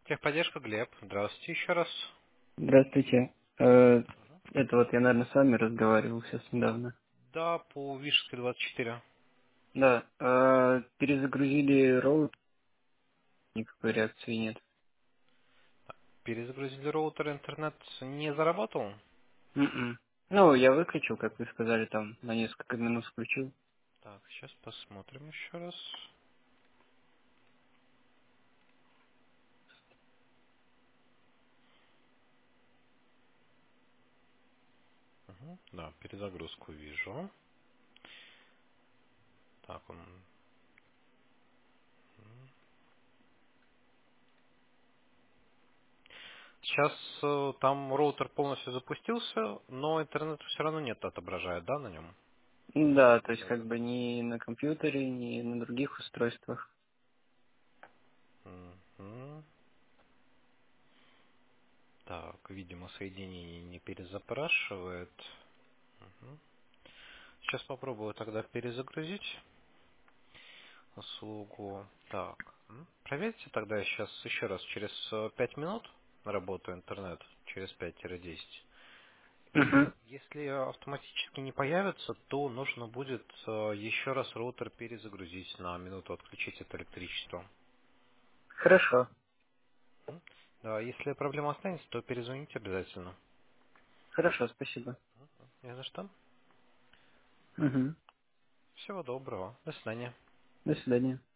Техподдержка, Глеб. Здравствуйте еще раз. Здравствуйте. Это вот я, наверное, с вами разговаривал сейчас недавно. Да, по Вишерской 24. Да, перезагрузили роут, никакой реакции нет. Перезагрузили роутер, интернет не заработал. Ну, я выключил, как вы сказали, там на несколько минут включил. Так, сейчас посмотрим еще раз. Да, перезагрузку вижу. Так, он... Сейчас там роутер полностью запустился, но интернет все равно нет, отображает, да, на нем? Да, то есть Да. как бы ни на компьютере, ни на других устройствах. Мгм. Так, видимо, соединение не перезапрашивает. Мгм. Сейчас попробую тогда перезагрузить услугу. Так. Проверьте тогда я сейчас еще раз через 5 минут работаю интернет, через 5-10. И Угу. если автоматически не появится, то нужно будет еще раз роутер перезагрузить на минуту, отключить от электричества. Хорошо, Да, если проблема останется, то перезвоните обязательно. хорошо, спасибо. Не за что. Угу. Всего доброго. До свидания. До свидания.